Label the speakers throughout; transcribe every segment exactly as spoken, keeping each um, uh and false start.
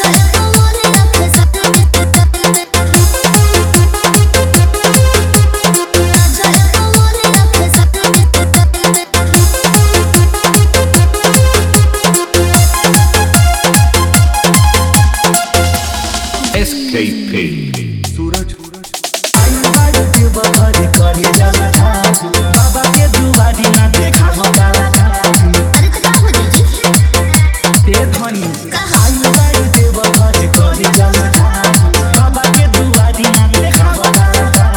Speaker 1: S K P
Speaker 2: सूरज आई के बहर करे जाला था बाबा के दुआरी ना देखा हो जाला था
Speaker 3: अरे तो क्या हो जी
Speaker 2: ते धनी आई के बहर करे जाला था बाबा के दुआरी ना देखा हो जाला था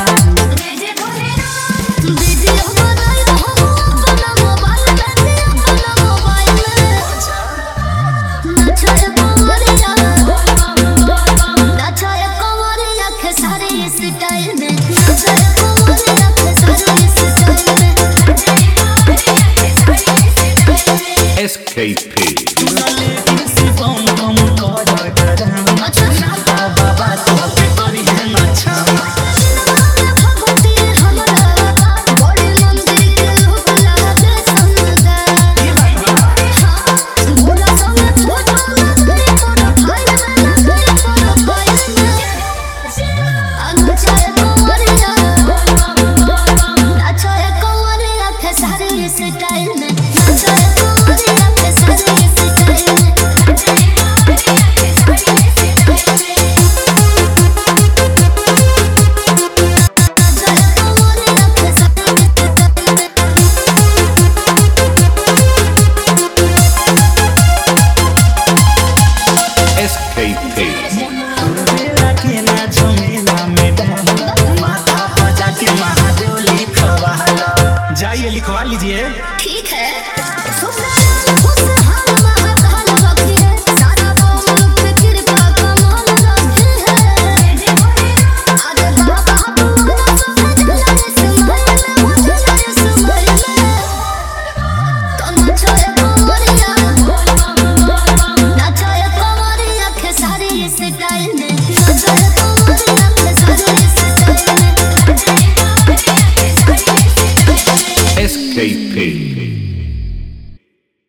Speaker 3: वीडियो बनायो अपना मोबाइल में अपना मोबाइल में नचर